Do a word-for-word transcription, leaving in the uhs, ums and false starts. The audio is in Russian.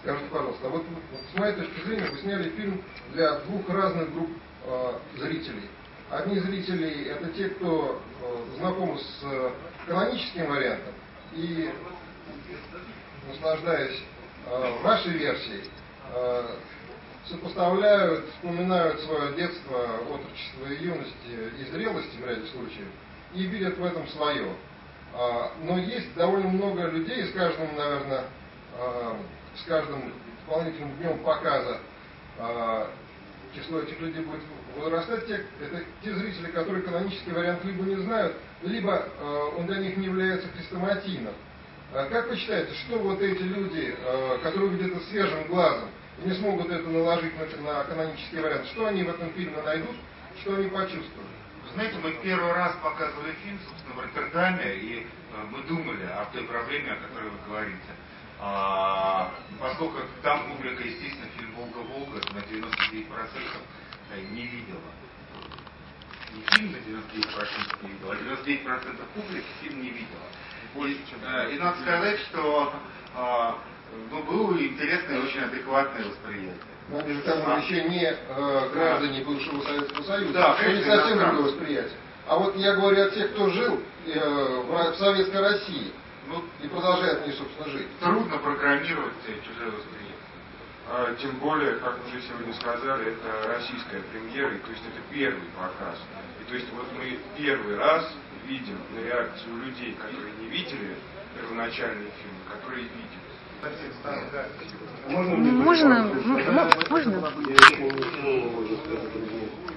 Скажите, пожалуйста, а вот, вот с моей точки зрения вы сняли фильм для двух разных групп э, зрителей. Одни зрители — это те, кто э, знакомы с э, каноническим вариантом и, наслаждаясь э, вашей версией, э, сопоставляют, вспоминают свое детство, отрочество и юность и зрелость в ряде случаев и видят в этом свое. Э, но есть довольно много людей, с каждым, наверное, э, с каждым дополнительным днем показа э, число этих людей будет возрастать. Те, это те зрители, которые канонический вариант либо не знают, либо э, он для них не является хрестоматийным. Э, как вы считаете, что вот эти люди, э, которые видят это свежим глазом и не смогут это наложить на, на канонический вариант, что они в этом фильме найдут, что они почувствуют? Знаете, мы первый раз показывали фильм, собственно, в Роттердаме, и э, мы думали о той проблеме, о которой вы говорите. А, поскольку там публика, естественно, фильм «Волга-Волга» на девяносто девять процентов не видела. Не фильм на девяносто девять процентов не видела, а девяносто девять процентов публики фильм не видела. И, э, и надо сказать, что э, ну, было интересное и очень адекватное восприятие. Но они же там а, еще не э, граждане бывшего Советского Союза, да, это не совсем другое восприятие. А вот я говорю о тех, кто жил э, в, в Советской России. Ну, и продолжает в ней, собственно, жить. Трудно программировать чужое восприятие. А, тем более, как уже сегодня сказали, это российская премьера, и, то есть это первый показ. И то есть вот мы первый раз видим на реакцию людей, которые не видели первоначальный фильм, которые видели. Можно? Можно?